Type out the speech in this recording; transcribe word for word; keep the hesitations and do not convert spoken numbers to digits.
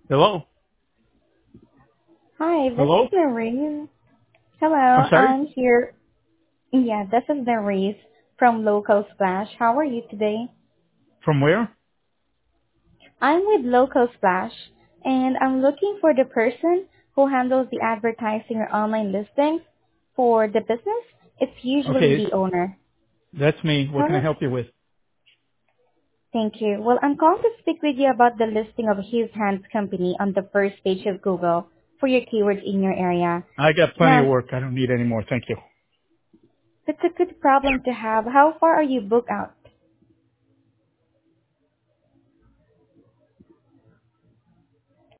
Hello? Hi, this is Hello? Nerese. Hello, I'm sorry? I'm here. Yeah, this is Nerese from Local Splash. How are you today? From where? I'm with Local Splash, and I'm looking for the person who handles the advertising or online listings for the business. It's usually Okay, it's, the owner. that's me. What can I Hello. help you with? Thank you. Well, I'm calling to speak with you about the listing of His Hands Company on the first page of Google for your keywords in your area. I got plenty of Now, work. I don't need any more. Thank you. that's a good problem to have. How far are you booked out